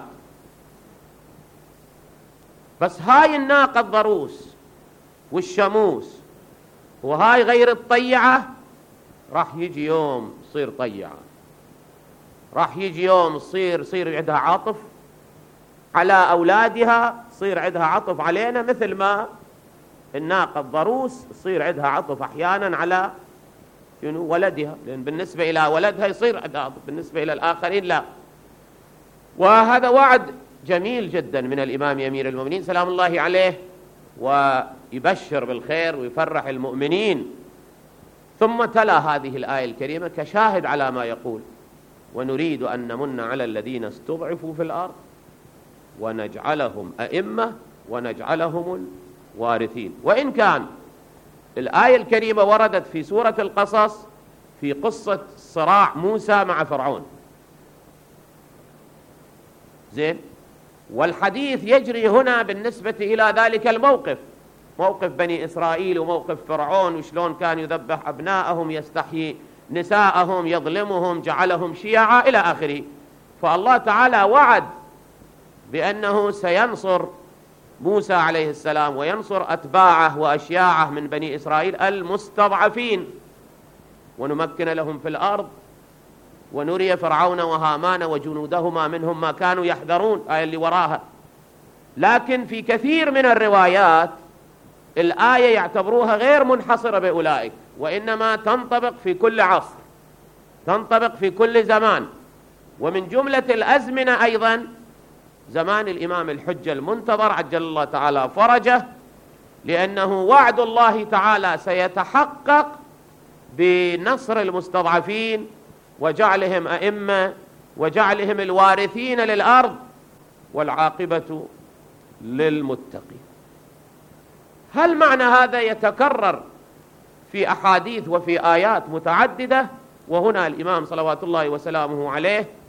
بس هاي الناقة الضروس والشموس وهاي غير الطيعة راح يجي يوم تصير طيعة، راح يجي يوم يصير عندها عطف على أولادها، يصير عندها عطف علينا مثل ما الناقة الضروس يصير عندها عطف أحيانا على ولدها، لأن بالنسبة إلى ولدها يصير عندها عطف، بالنسبة إلى الآخرين لا. وهذا وعد جميل جدا من الإمام أمير المؤمنين سلام الله عليه، ويبشر بالخير ويفرح المؤمنين. ثم تلا هذه الآية الكريمة كشاهد على ما يقول: ونريد أن نمن على الذين استضعفوا في الأرض ونجعلهم أئمة ونجعلهم الوارثين. وإن كان الآية الكريمة وردت في سورة القصص في قصة صراع موسى مع فرعون، زين، والحديث يجري هنا بالنسبة إلى ذلك الموقف، موقف بني إسرائيل وموقف فرعون، وشلون كان يذبح أبناءهم، يستحيي نساءهم، يظلمهم، جعلهم شيعا إلى آخره. فالله تعالى وعد بأنه سينصر موسى عليه السلام وينصر أتباعه وأشياعه من بني إسرائيل المستضعفين، ونمكن لهم في الأرض ونري فرعون وهامان وجنودهما منهم ما كانوا يحذرون، آية اللي وراها. لكن في كثير من الروايات الآية يعتبروها غير منحصرة بأولئك، وإنما تنطبق في كل عصر، تنطبق في كل زمان. ومن جملة الأزمنة أيضا زمان الإمام الحجة المنتظر عجل الله تعالى فرجه، لأنه وعد الله تعالى سيتحقق بنصر المستضعفين وجعلهم أئمة وجعلهم الوارثين للأرض، والعاقبة للمتقين. هل معنى هذا يتكرر في أحاديث وفي آيات متعددة؟ وهنا الإمام صلوات الله وسلامه عليه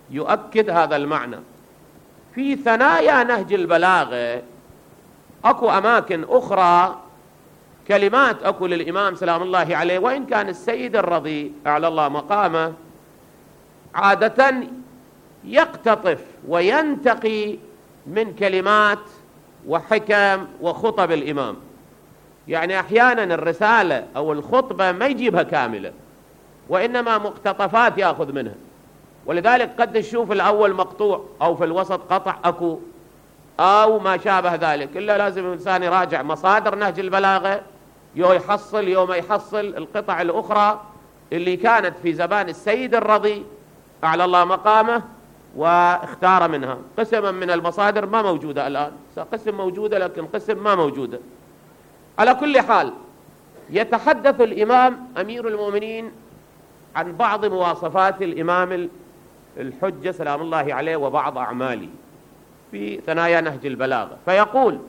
يؤكد هذا المعنى. في ثنايا نهج البلاغة أكو أماكن أخرى كلمات أكو للإمام سلام الله عليه، وإن كان السيد الرضي أعلى الله مقامه عادة يقتطف وينتقي من كلمات وحكم وخطب الإمام، يعني أحيانا الرسالة أو الخطبة ما يجيبها كاملة وإنما مقتطفات يأخذ منها، ولذلك قد تشوف الأول مقطوع أو في الوسط قطع أكو أو ما شابه ذلك، إلا لازم الإنسان يراجع مصادر نهج البلاغة، يوم ما يحصل القطع الأخرى اللي كانت في زمان السيد الرضي أعلى الله مقامه واختار منها قسما من المصادر ما موجودة الآن، قسم موجودة لكن قسم ما موجودة. على كل حال يتحدث الإمام أمير المؤمنين عن بعض مواصفات الإمام الحجة سلام الله عليه وبعض أعماله في ثنايا نهج البلاغة، فيقول: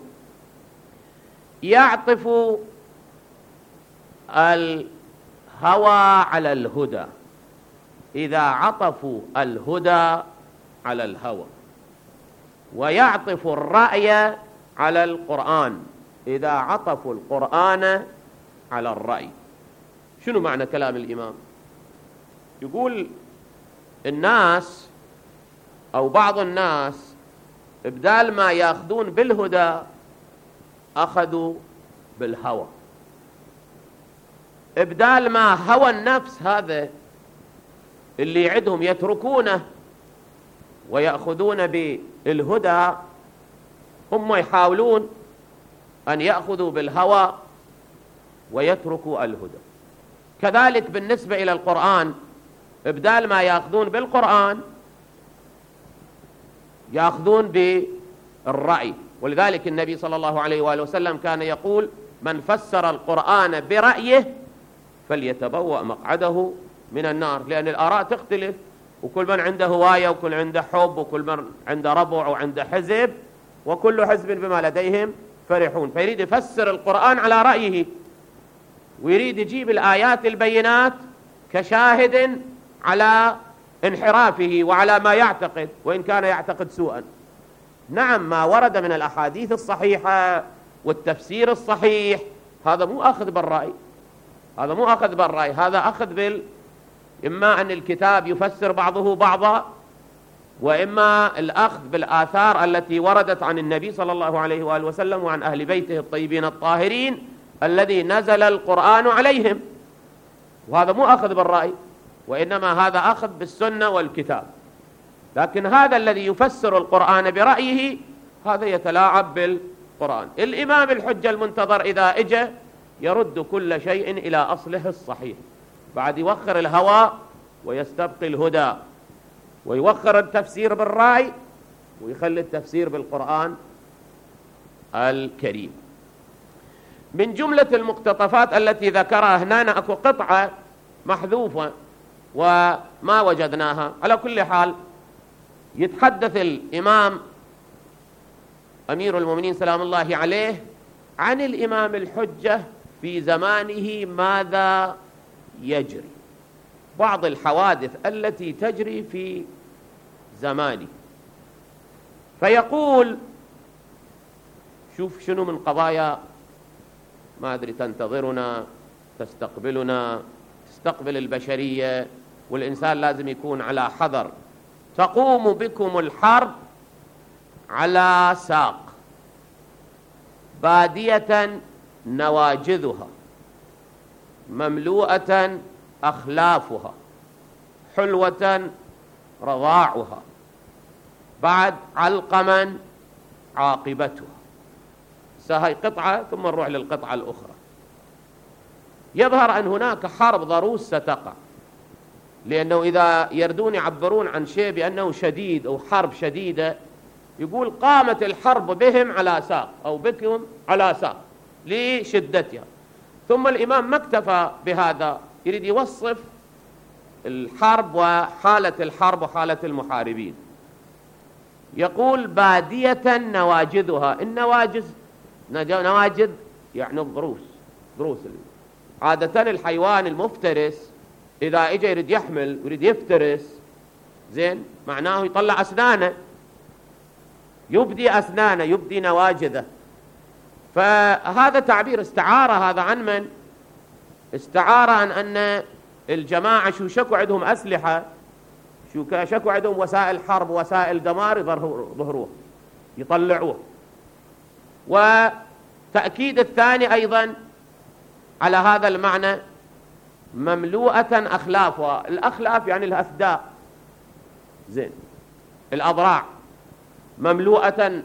يعطف الهوى على الهدى إذا عطفوا الهدى على الهوى، ويعطف الرأي على القرآن إذا عطفوا القرآن على الرأي. شنو معنى كلام الإمام؟ يقول الناس أو بعض الناس بدال ما يأخذون بالهدى أخذوا بالهوى، بدال ما هوى النفس هذا اللي عندهم يتركونه ويأخذون بالهدى، هم يحاولون أن يأخذوا بالهوى ويتركوا الهدى. كذلك بالنسبة إلى القرآن، بدال ما يأخذون بالقرآن يأخذون بالرأي، ولذلك النبي صلى الله عليه وآله وسلم كان يقول: من فسر القرآن برأيه فليتبوأ مقعده من النار، لأن الآراء تختلف، وكل من عنده هواية وكل عنده حب وكل من عنده ربع وعنده حزب، وكل حزب بما لديهم فرحون. فيريد يفسر القرآن على رأيه، ويريد يجيب الآيات البينات كشاهد على انحرافه وعلى ما يعتقد، وإن كان يعتقد سوءا. نعم، ما ورد من الأحاديث الصحيحة والتفسير الصحيح هذا مو أخذ بالرأي، هذا مو أخذ بالرأي، هذا أخذ إما أن الكتاب يفسر بعضه بعضا، وإما الأخذ بالآثار التي وردت عن النبي صلى الله عليه وآله وسلم وعن أهل بيته الطيبين الطاهرين الذي نزل القرآن عليهم، وهذا مو أخذ بالرأي، وإنما هذا أخذ بالسنة والكتاب. لكن هذا الذي يفسر القرآن برأيه هذا يتلاعب بالقرآن. الإمام الحجة المنتظر إذا إجى يرد كل شيء إلى أصله الصحيح، بعد يوخر الهوى ويستبقي الهدى، ويوخر التفسير بالرأي ويخلي التفسير بالقرآن الكريم. من جملة المقتطفات التي ذكرها هنا أكو قطعة محذوفة وما وجدناها. على كل حال يتحدث الإمام أمير المؤمنين سلام الله عليه عن الإمام الحجة في زمانه ماذا يجري، بعض الحوادث التي تجري في زمانه. فيقول: شوف شنو من قضايا ما أدري تنتظرنا تستقبلنا، تستقبل البشرية، والإنسان لازم يكون على حذر. تقوم بكم الحرب على ساق، بادية نواجذها، مملوءة أخلافها، حلوة رضاعها، بعد علقما عاقبتها. هاي قطعة ثم نروح للقطعة الأخرى. يظهر أن هناك حرب ضروس ستقع، لأنه إذا يردون يعبرون عن شيء بأنه شديد أو حرب شديدة، يقول قامت الحرب بهم على ساق أو بكم على ساق لشدتها. ثم الإمام ما اكتفى بهذا، يريد يوصف الحرب وحالة الحرب وحالة المحاربين. يقول: بادية نواجذها. النواجذ نواجذ يعني الضروس، ضروس. عادة الحيوان المفترس إذا إجا يريد يحمل ويريد يفترس زين، معناه يطلع أسنانه، يبدي أسنانه، يبدي نواجذه. فهذا تعبير استعارة. هذا عن من؟ استعارة عن أن الجماعة شو شكوا عندهم أسلحة، شو شكوا عندهم وسائل حرب، وسائل دمار، يظهروه يطلعوه. وتأكيد الثاني أيضا على هذا المعنى مملوءة أخلافها. الأخلاف يعني الأفداء، زين، الأضراع مملوءة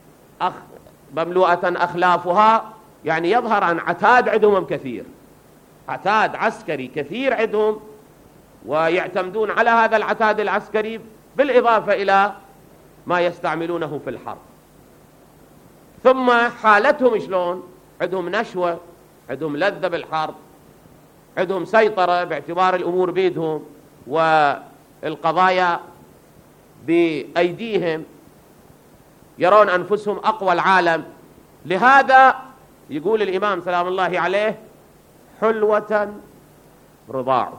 أخلافها، يعني يظهر عن عتاد عندهم كثير، عتاد عسكري كثير عندهم، ويعتمدون على هذا العتاد العسكري بالإضافة إلى ما يستعملونه في الحرب. ثم حالتهم شلون؟ عندهم نشوة، عندهم لذة بالحرب، عندهم سيطرة باعتبار الأمور بيدهم والقضايا بأيديهم، يرون أنفسهم أقوى العالم. لهذا يقول الإمام سلام الله عليه حلوة رضاعه.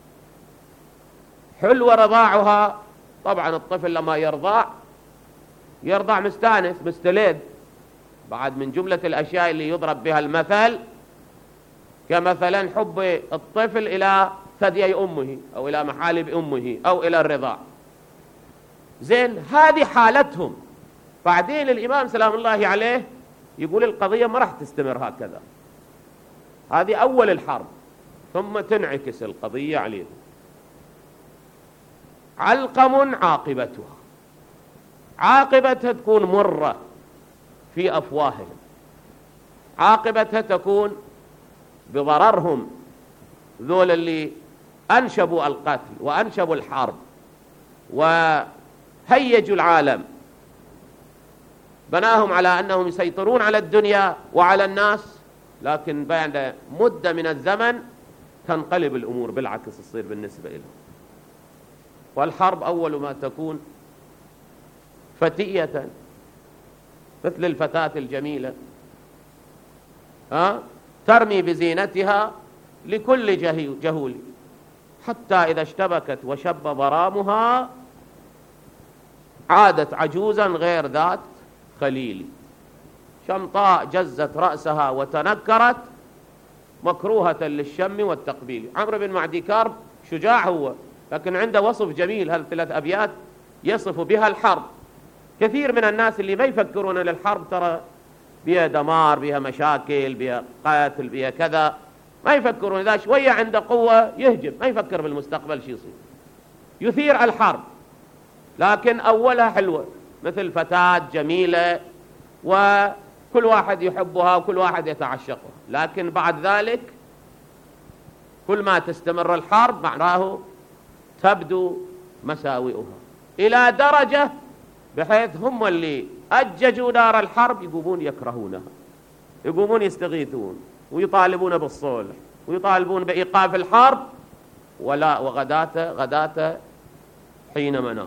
حلوة رضاعها، طبعا الطفل لما يرضع مستانس مستلذ، بعد من جملة الأشياء اللي يضرب بها المثل كمثلا حب الطفل إلى ثديي أمه أو إلى محالب أمه أو إلى الرضاع. زين، هذه حالتهم. بعدين الإمام سلام الله عليه يقول القضية ما راح تستمر هكذا، هذه أول الحرب، ثم تنعكس القضية عليهم. علقم عاقبتها تكون مرة في أفواههم، عاقبتها تكون بضررهم، ذول اللي أنشبوا القتل وأنشبوا الحرب وهيجوا العالم، بناهم على أنهم يسيطرون على الدنيا وعلى الناس، لكن بعد مدة من الزمن تنقلب الأمور بالعكس، تصير بالنسبة لهم. والحرب أول ما تكون فتية مثل الفتاة الجميلة، ترمي بزينتها لكل جهول، حتى إذا اشتبكت وشب ضرامها عادت عجوزا غير ذات خليل، شمطاء جزت رأسها وتنكرت، مكروهة للشم والتقبيل. عمرو بن معدي كرب شجاع هو، لكن عنده وصف جميل، هذه 3 أبيات يصف بها الحرب. كثير من الناس اللي ما يفكرون للحرب ترى بها دمار، بها مشاكل، بها قتل، بها كذا، ما يفكرون. إذا شوية عنده قوة يهجم، ما يفكر بالمستقبل شو يصير، يثير الحرب. لكن أولها حلوة مثل فتاة جميلة وكل واحد يحبها وكل واحد يتعشقها، لكن بعد ذلك كل ما تستمر الحرب معناه تبدو مساوئها، إلى درجة بحيث هم اللي أججوا نار الحرب يقومون يكرهونها، يقومون يستغيثون ويطالبون بالصلح ويطالبون بإيقاف الحرب، ولا وغداة حين مناص.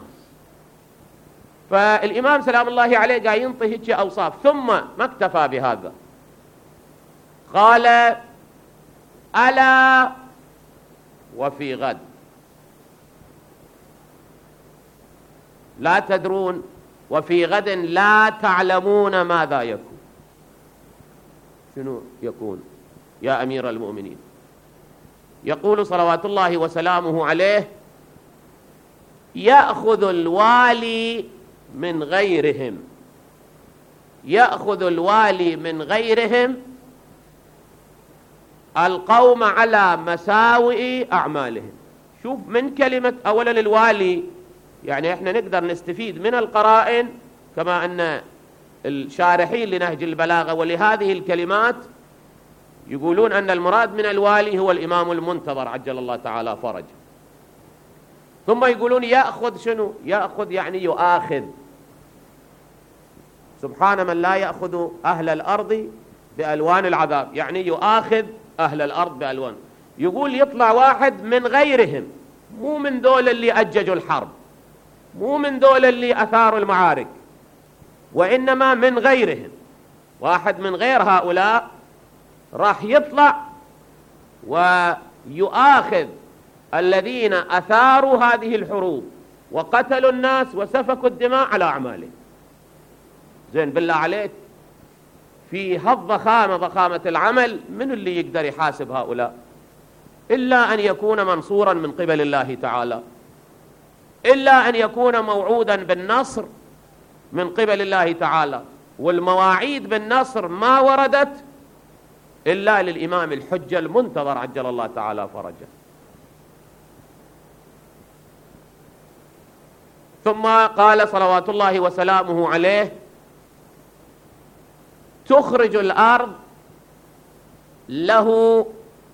فالإمام سلام الله عليه قاعد ينطي هيك أوصاف، ثم ما اكتفى بهذا، قال ألا وفي غد لا تدرون، وفي غد لا تعلمون ماذا يكون. شنو يكون يا أمير المؤمنين؟ يقول صلوات الله وسلامه عليه يأخذ الوالي من غيرهم، يأخذ الوالي من غيرهم القوم على مساوئ أعمالهم. شوف من كلمة أولا الوالي، يعني احنا نقدر نستفيد من القرائن كما أن الشارحين لنهج البلاغة ولهذه الكلمات يقولون أن المراد من الوالي هو الإمام المنتظر عجل الله تعالى فرجه. ثم يقولون يأخذ، شنو يأخذ؟ يعني يؤاخذ. سبحان من لا يأخذ أهل الأرض بألوان العذاب، يعني يؤاخذ أهل الأرض بألوان. يقول يطلع واحد من غيرهم، مو من دول اللي أججوا الحرب، مو من دول اللي أثاروا المعارك، وإنما من غيرهم، واحد من غير هؤلاء راح يطلع ويؤاخذ الذين أثاروا هذه الحروب وقتلوا الناس وسفكوا الدماء على أعمالهم. زين بالله عليك، في هالضخامة ضخامة العمل، من اللي يقدر يحاسب هؤلاء إلا أن يكون منصورا من قبل الله تعالى، إلا أن يكون موعودا بالنصر من قبل الله تعالى. والمواعيد بالنصر ما وردت إلا للإمام الحجة المنتظر عجل الله تعالى فرجه. ثم قال صلوات الله وسلامه عليه: تخرج الأرض له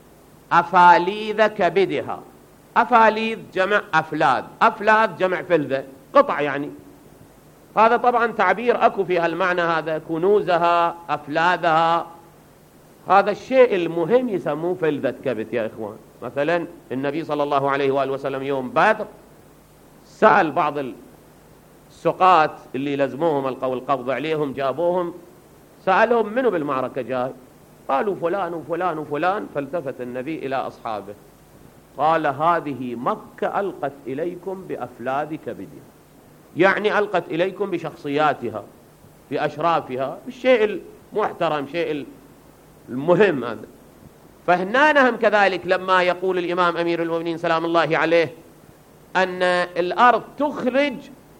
أفاليذ كبدها. أفاليذ جمع أفلاذ، أفلاذ جمع فلذة، قطع يعني. هذا طبعا تعبير أكو في هالمعنى هذا، كنوزها أفلاذها. هذا الشيء المهم يسموه فلذة كبد يا إخوان. مثلا النبي صلى الله عليه وآله وسلم يوم بدر سأل بعض السقاة اللي لزموهم القبض عليهم، جابوهم، سألهم: منو بالمعركة جاي؟ قالوا: فلان وفلان وفلان. فالتفت النبي إلى أصحابه قال: هذه مكة ألقت إليكم بأفلاذ كبدها، يعني ألقت إليكم بشخصياتها، بأشرافها، بالشيء المحترم، شيء المهم هذا. فهنانهم كذلك لما يقول الإمام أمير المؤمنين سلام الله عليه أن الأرض تخرج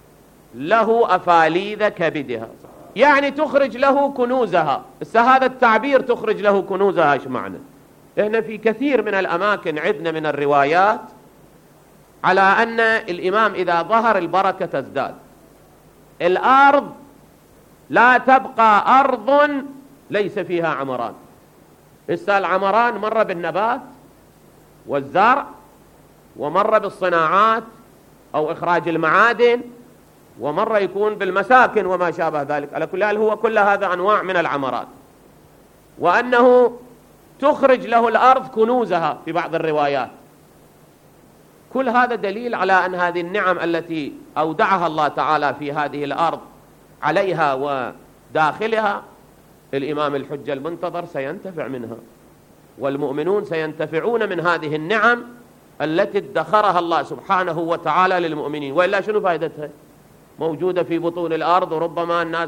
له أفاليذ كبدها، يعني تخرج له كنوزها. هذا التعبير تخرج له كنوزها ايش معنى؟ لأن في كثير من الأماكن عندنا من الروايات على أن الإمام إذا ظهر البركة تزداد. الأرض لا تبقى أرض ليس فيها عمران. العمران مر بالنبات والزرع، ومر بالصناعات أو إخراج المعادن، ومرة يكون بالمساكن وما شابه ذلك. على كل حال هو كل هذا أنواع من العمرات، وأنه تخرج له الأرض كنوزها في بعض الروايات. كل هذا دليل على أن هذه النعم التي أودعها الله تعالى في هذه الأرض عليها وداخلها الإمام الحجة المنتظر سينتفع منها، والمؤمنون سينتفعون من هذه النعم التي ادخرها الله سبحانه وتعالى للمؤمنين. وإلا شنو فائدتها؟ موجودة في بطون الأرض، وربما الناس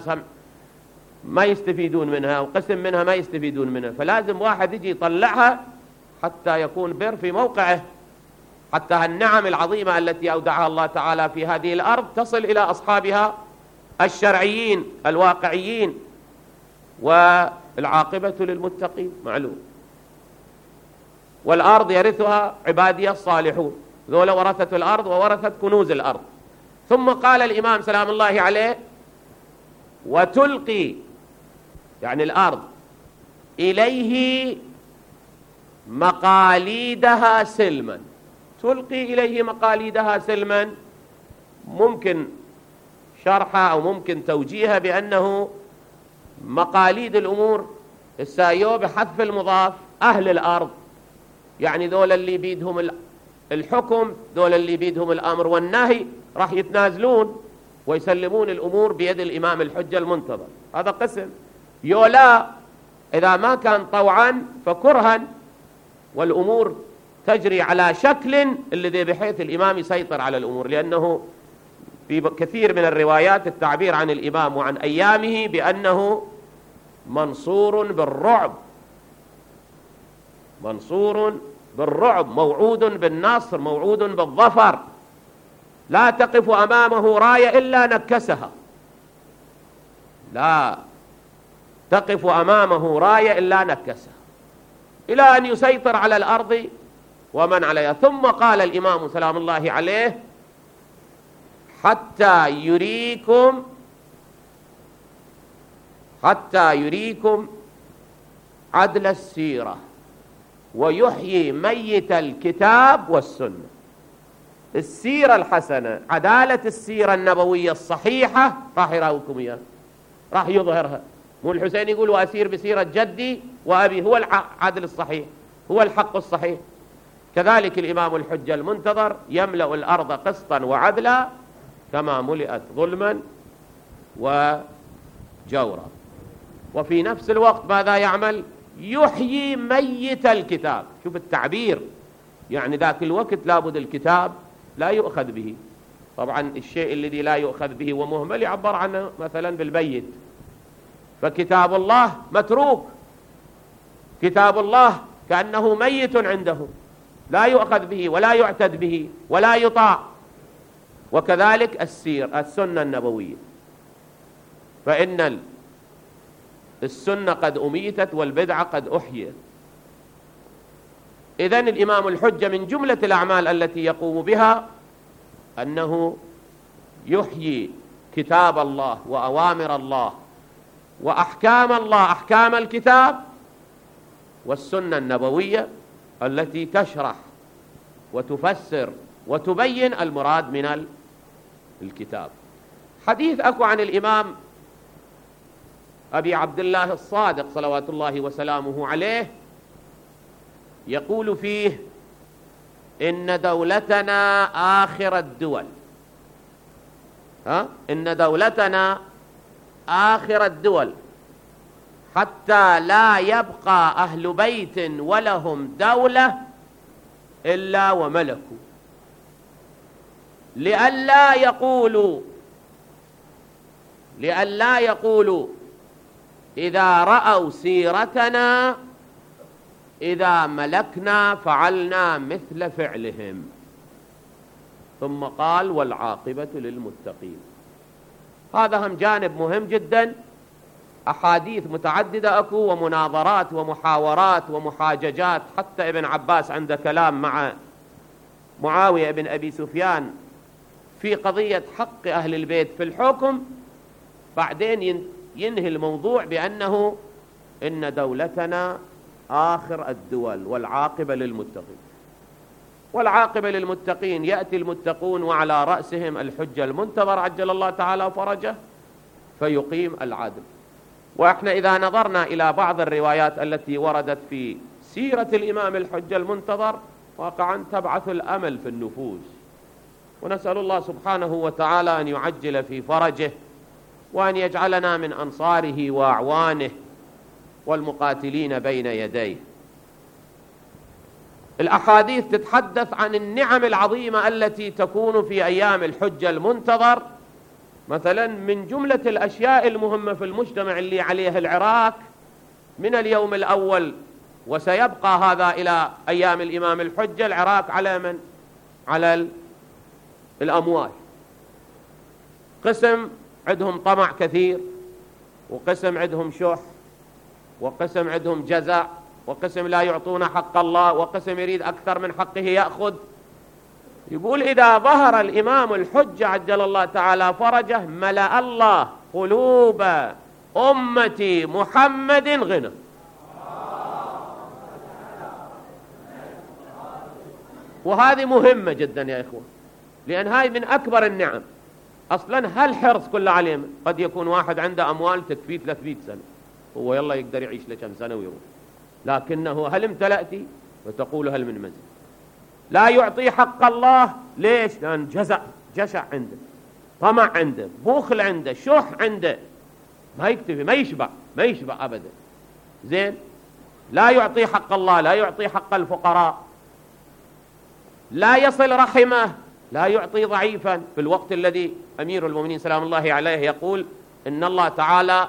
ما يستفيدون منها، وقسم منها ما يستفيدون منها. فلازم واحد يجي يطلعها حتى يكون بر في موقعه، حتى النعم العظيمة التي أودعها الله تعالى في هذه الأرض تصل إلى أصحابها الشرعيين الواقعيين، والعاقبة للمتقين معلوم. والأرض يرثها عبادي الصالحون، ذولا ورثة الأرض وورثت كنوز الأرض. ثم قال الإمام سلام الله عليه: وتلقي، يعني الأرض، إليه مقاليدها سلما. تلقي إليه مقاليدها سلما ممكن شرحها أو ممكن توجيهها بأنه مقاليد الأمور السايو بحذف المضاف أهل الأرض، يعني ذول اللي بيدهم الحكم، ذول اللي بيدهم الأمر والنهي، راح يتنازلون ويسلمون الأمور بيد الإمام الحجة المنتظر. هذا قسم. يولا إذا ما كان طوعا فكرها، والأمور تجري على شكل الذي بحيث الإمام يسيطر على الأمور. لأنه في كثير من الروايات التعبير عن الإمام وعن أيامه بأنه منصور بالرعب، منصور بالرعب، موعود بالنصر، موعود بالظفر. لا تقف أمامه راية إلا نكسها، لا تقف أمامه راية إلا نكسها، إلى أن يسيطر على الأرض ومن عليها. ثم قال الإمام سلام الله عليه: حتى يريكم عدل السيرة ويحيي ميت الكتاب والسنة. السيرة الحسنة، عدالة السيرة النبوية الصحيحة راح يراوكم إياه، راح يظهرها. مو الحسين يقول: وأسير بسيرة جدي وأبي، هو العدل الصحيح، هو الحق الصحيح. كذلك الإمام الحجة المنتظر يملأ الأرض قسطا وعدلا كما ملئت ظلما وجورا. وفي نفس الوقت ماذا يعمل؟ يحيي ميت الكتاب. شوف التعبير، يعني ذاك الوقت لابد الكتاب لا يؤخذ به، طبعا الشيء الذي لا يؤخذ به ومهمل يعبر عنه مثلا بالبيت. فكتاب الله متروك، كتاب الله كأنه ميت عنده، لا يؤخذ به ولا يعتد به ولا يطاع. وكذلك السنة النبوية، فإن السنة قد أميتت والبدعة قد أحيت. إذن الإمام الحجة من جملة الأعمال التي يقوم بها أنه يحيي كتاب الله وأوامر الله وأحكام الله، أحكام الكتاب والسنة النبوية التي تشرح وتفسر وتبين المراد من الكتاب. حديث أكو عن الإمام أبي عبد الله الصادق صلوات الله وسلامه عليه، يقول فيه: إن دولتنا آخر الدول، إن دولتنا آخر الدول حتى لا يبقى أهل بيت ولهم دولة إلا وملكوا، لئلا يقولوا إذا رأوا سيرتنا إذا ملكنا فعلنا مثل فعلهم. ثم قال: والعاقبة للمتقين. هذا هم جانب مهم جدا. أحاديث متعددة أكو، ومناظرات ومحاورات ومحاججات. حتى ابن عباس عنده كلام مع معاوية بن أبي سفيان في قضية حق أهل البيت في الحكم، بعدين ينهي الموضوع بأنه إن دولتنا آخر الدول والعاقبة للمتقين. والعاقبة للمتقين، يأتي المتقون وعلى رأسهم الحجة المنتظر عجل الله تعالى فرجه فيقيم العدل. وإحنا إذا نظرنا إلى بعض الروايات التي وردت في سيرة الإمام الحجة المنتظر واقعا تبعث الأمل في النفوس، ونسأل الله سبحانه وتعالى أن يعجل في فرجه وأن يجعلنا من أنصاره وأعوانه والمقاتلين بين يديه. الأحاديث تتحدث عن النعم العظيمة التي تكون في أيام الحجة المنتظر. مثلا من جملة الأشياء المهمة في المجتمع اللي عليه العراق من اليوم الأول وسيبقى هذا إلى أيام الإمام الحجة، العراق على من؟ على الأموال. قسم عندهم طمع كثير، وقسم عندهم شح، وقسم عندهم جزع، وقسم لا يعطون حق الله، وقسم يريد أكثر من حقه يأخذ. يقول: إذا ظهر الإمام الحجة عجل الله تعالى فرجه ملأ الله قلوب أمة محمد غنى. وهذه مهمة جدا يا إخوة، لأن هاي من أكبر النعم. أصلا هالحرص كله عليهم. قد يكون واحد عنده أموال تكفيه 300 سنة، هو يلا يقدر يعيش لكم سنة ويروح، لكنه هل امتلأتي وتقول هل من مزيد. لا يعطي حق الله. ليش؟ لأن جشع عنده، طمع عنده، بخل عنده، شح عنده، ما يكتفي، ما يشبع أبدا. زين، لا يعطي حق الله، لا يعطي حق الفقراء، لا يصل رحمه، لا يعطي ضعيفا في الوقت الذي أمير المؤمنين سلام الله عليه يقول إن الله تعالى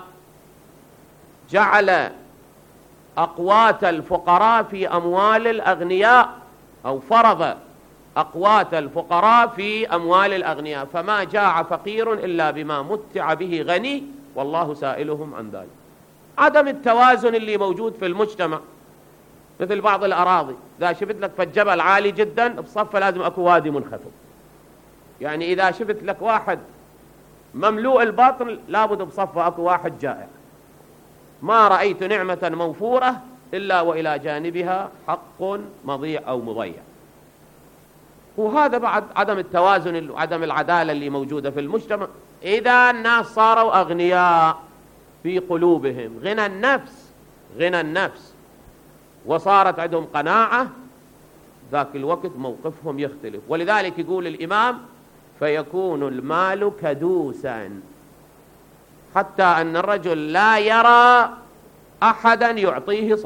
جعل أقوات الفقراء في أموال الأغنياء، أو فرض أقوات الفقراء في أموال الأغنياء، فما جاع فقير إلا بما متع به غني والله سائلهم عن ذلك. عدم التوازن اللي موجود في المجتمع، مثل بعض الأراضي، إذا شفت لك فالجبل عالي جدا بصفة لازم أكو وادي منخفض. يعني إذا شفت لك واحد مملوء البطن لابد بصفة أكو واحد جائع. ما رأيت نعمة موفورة إلا وإلى جانبها حق مضيع أو مضيع. وهذا بعد عدم التوازن وعدم العدالة اللي موجودة في المجتمع. إذا الناس صاروا أغنياء في قلوبهم، غنى النفس وصارت عندهم قناعة، ذاك الوقت موقفهم يختلف. ولذلك يقول الإمام: فيكون المال كدوسا، حتى أن الرجل لا يرى أحدا يعطيه